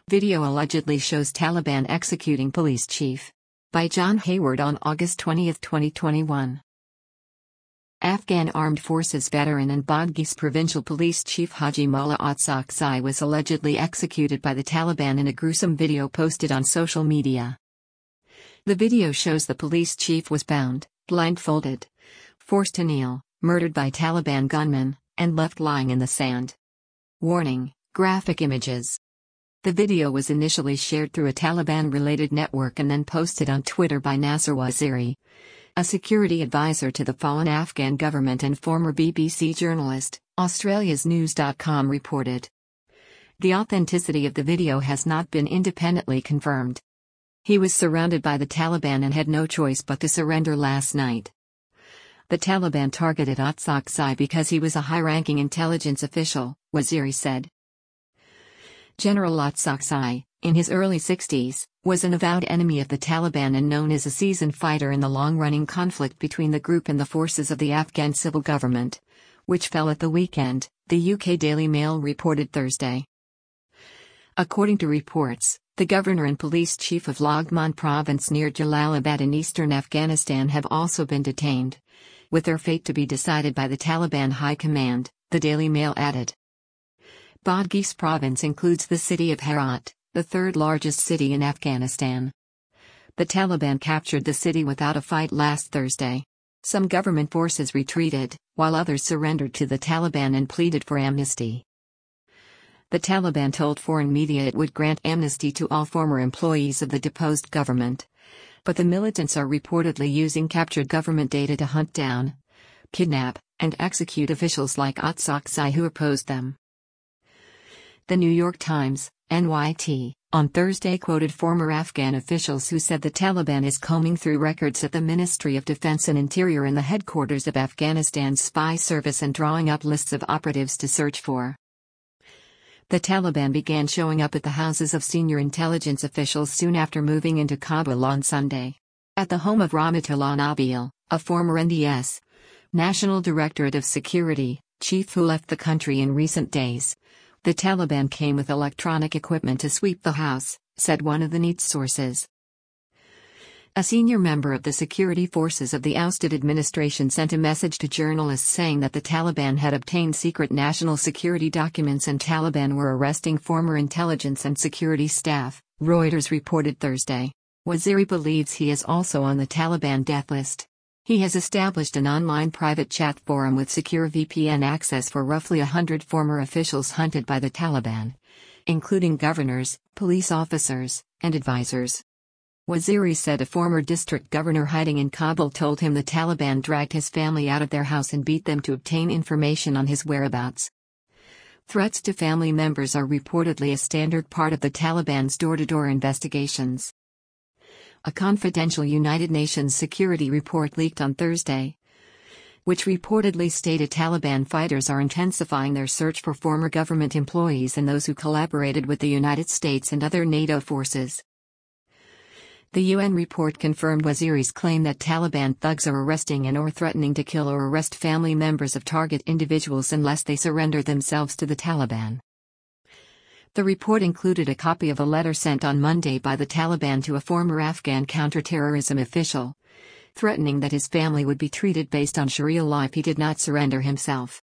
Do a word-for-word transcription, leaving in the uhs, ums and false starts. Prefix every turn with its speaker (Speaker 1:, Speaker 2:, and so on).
Speaker 1: Video allegedly shows Taliban executing police chief. By John Hayward on August twentieth, twenty twenty-one. Afghan Armed Forces veteran and Badghis Provincial Police Chief Haji Mullah Otzakzai was allegedly executed by the Taliban in a gruesome video posted on social media. The video shows the police chief was bound, blindfolded, forced to kneel, murdered by Taliban gunmen, and left lying in the sand. Warning: graphic images. The video was initially shared through a Taliban-related network and then posted on Twitter by Nasser Waziri, a security advisor to the fallen Afghan government and former B B C journalist, Australia's News dot com reported. The authenticity of the video has not been independently confirmed. He was surrounded by the Taliban and had no choice but to surrender last night. The Taliban targeted Otzakzai because he was a high-ranking intelligence official, Waziri said. General Otzakzai, in his early sixties, was an avowed enemy of the Taliban and known as a seasoned fighter in the long-running conflict between the group and the forces of the Afghan civil government, which fell at the weekend, the U K Daily Mail reported Thursday. According to reports, the governor and police chief of Laghman province near Jalalabad in eastern Afghanistan have also been detained, with their fate to be decided by the Taliban High Command, the Daily Mail added. Badghis province includes the city of Herat, the third largest city in Afghanistan. The Taliban captured the city without a fight last Thursday. Some government forces retreated, while others surrendered to the Taliban and pleaded for amnesty. The Taliban told foreign media it would grant amnesty to all former employees of the deposed government. But the militants are reportedly using captured government data to hunt down, kidnap, and execute officials like Otzakzai who opposed them. The New York Times, N Y T, on Thursday quoted former Afghan officials who said the Taliban is combing through records at the Ministry of Defense and Interior in the headquarters of Afghanistan's spy service and drawing up lists of operatives to search for. The Taliban began showing up at the houses of senior intelligence officials soon after moving into Kabul on Sunday. At the home of Rahmatullah Nabil, a former N D S, National Directorate of Security, chief who left the country in recent days, the Taliban came with electronic equipment to sweep the house, said one of the N E T sources. A senior member of the security forces of the ousted administration sent a message to journalists saying that the Taliban had obtained secret national security documents and Taliban were arresting former intelligence and security staff, Reuters reported Thursday. Waziri believes he is also on the Taliban death list. He has established an online private chat forum with secure V P N access for roughly a hundred former officials hunted by the Taliban, including governors, police officers, and advisors. Waziri said a former district governor hiding in Kabul told him the Taliban dragged his family out of their house and beat them to obtain information on his whereabouts. Threats to family members are reportedly a standard part of the Taliban's door-to-door investigations. A confidential United Nations security report leaked on Thursday, which reportedly stated Taliban fighters are intensifying their search for former government employees and those who collaborated with the United States and other NATO forces. The U N report confirmed Waziri's claim that Taliban thugs are arresting and or threatening to kill or arrest family members of target individuals unless they surrender themselves to the Taliban. The report included a copy of a letter sent on Monday by the Taliban to a former Afghan counterterrorism official, threatening that his family would be treated based on Sharia law if he did not surrender himself.